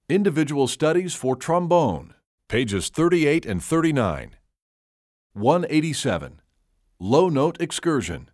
Individual Studies for Trombone, pages 38 and 39. 187. Low Note Excursion.